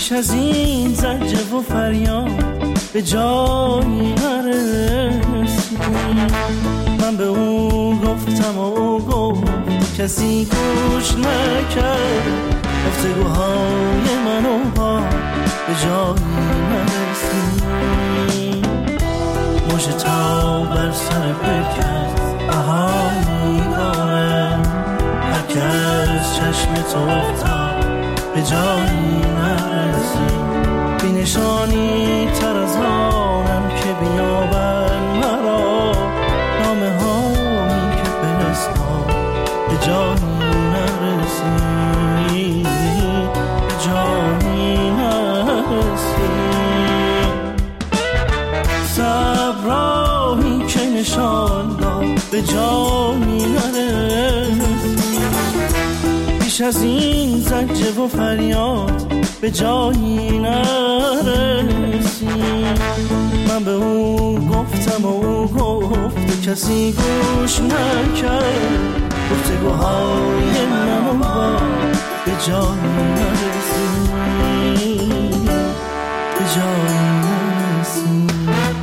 بیش از این زجر و فریاد به جایی نرسید. من به او گفتم و او گفت کسی گوش نکرد. گفتگوهای من و با به جایی نرسید. مژه تا بر سر پرکت بهایی دارم. هر که از چشم تو افتاد به جایی نرسید. بی نشانی تر از آنم که بیابن مرا. نامه هایی که فرستاد به جایی نرسید. به جایی نرسید. صبرایی که نشان داد به جایی نرسید. بیش از این زجر و فریاد به جایی نرسید. من به او گفتم و او گفت کسی گوش نکرد. گفتگوهای من و با به جایی نرسید. به جایی نرسید.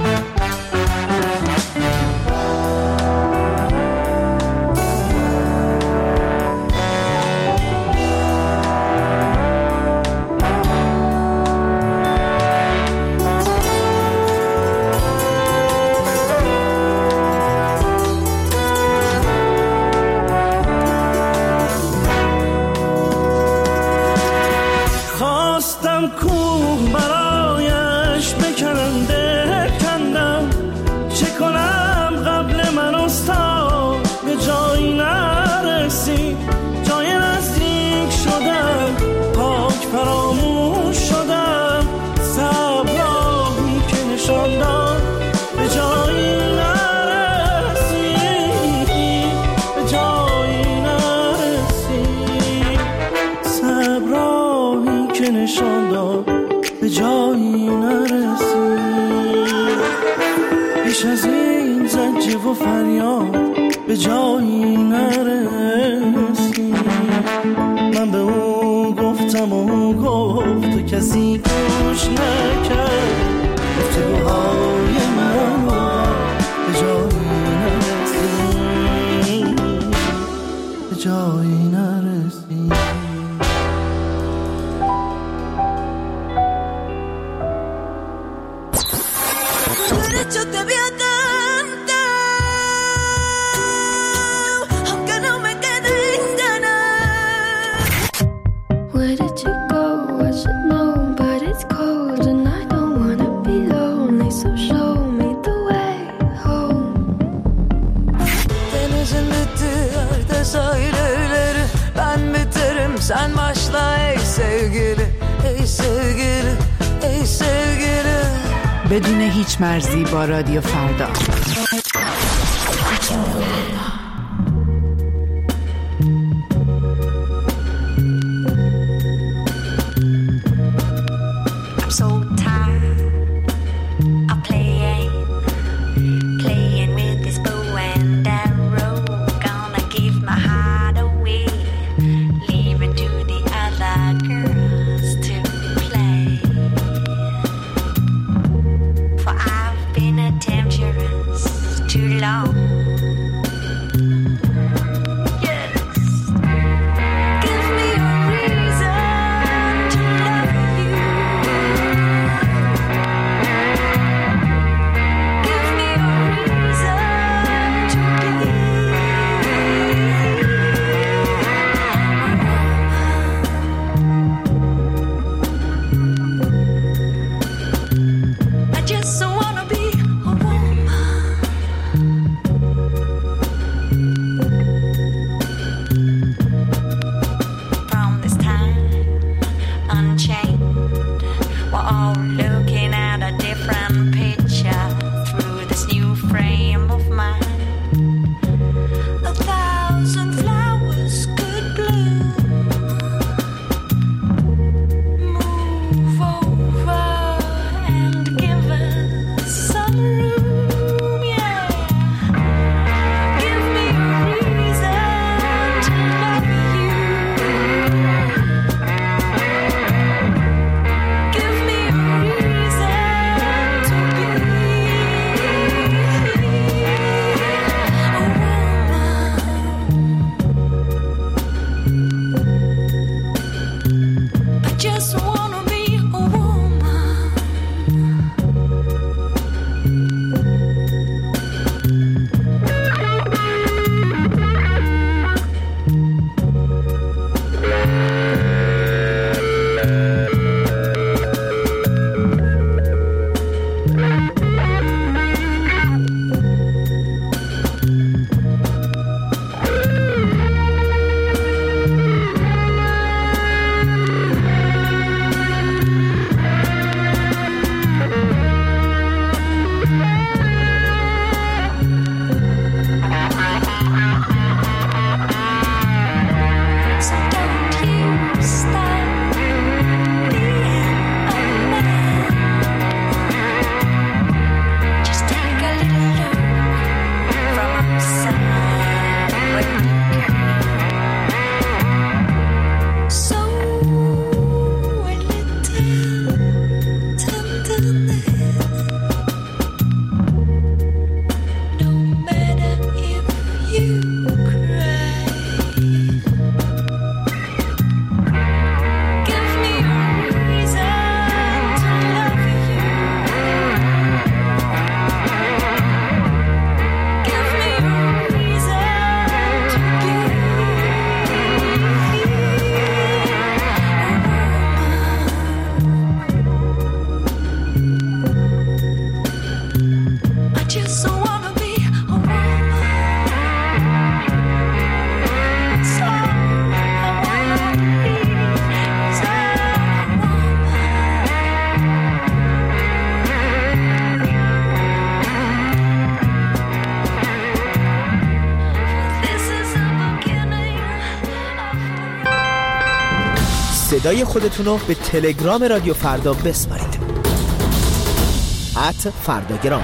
کوه برایش بکننده کندم. چه کنم قبل من استاد به جایی نرسید. جای نزدیک شدم پاک فراموش شدم. صبراهی که نشان داد به جایی نرسید. به جایی نرسید. صبراهی که نشان داد به جایی نرسید. بیش از این زجر و فریاد به جایی نرسید. من به او گفتم و او گفت کسی گوش نکرد. گفتگوهای من به جایی نرسید. به جایی نرسید. Yo te vi tanto, aunque no me queden ganas. Where did you go? I should know, but it's cold and I don't wanna be lonely. So show me the way home. Denizin bitti sahilleri, ben biterim sen başla ey sevgili, ey sevgili, ey sevgili. بدون هیچ مرزی با رادیو فردا. I'm so tired of playing with this bow and arrow. Gonna give my heart away, leave it to the other girls to play. For I've been a temptress too long. صدای خودتونو به تلگرام رادیو فردا بسپارید. @فرداگرام.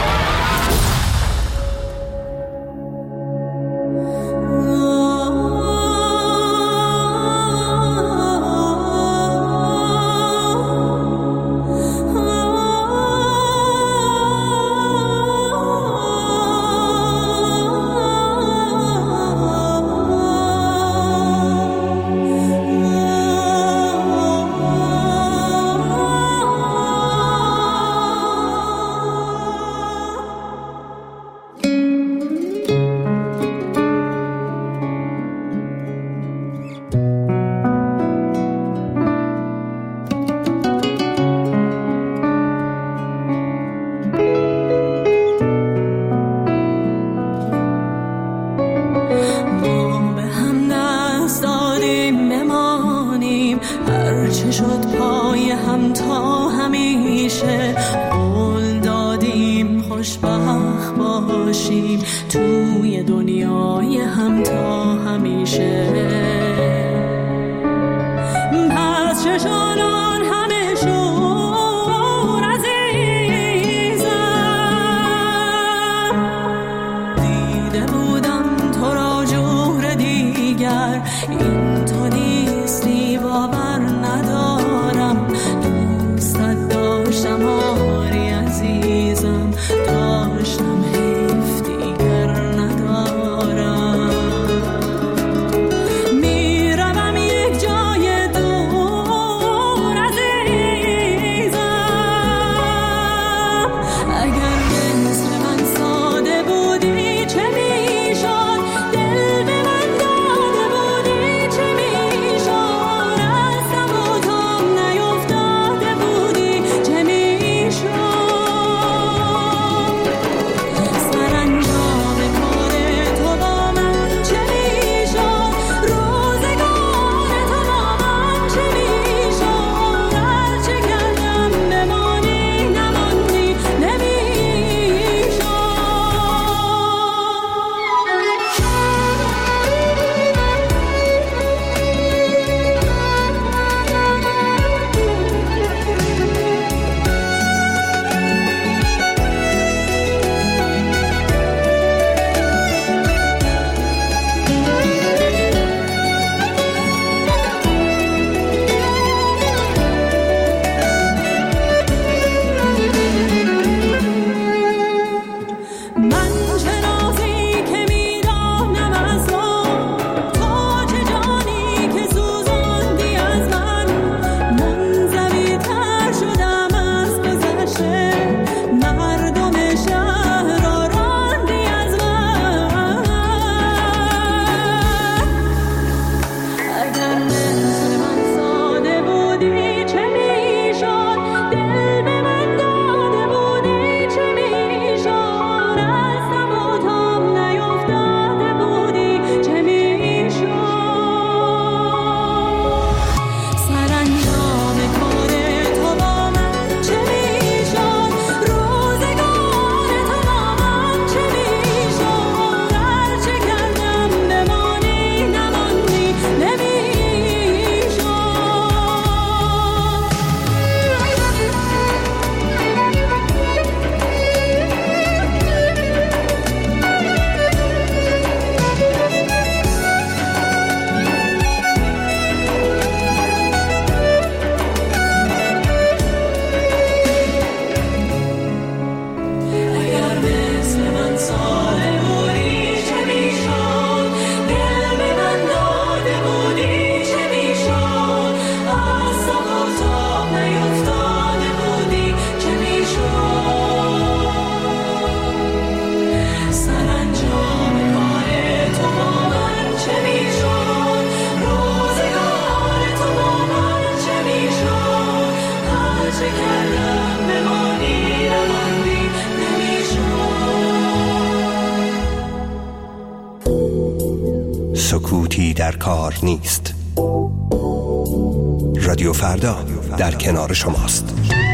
سکوتی در کار نیست. رادیو فردا در کنار شماست.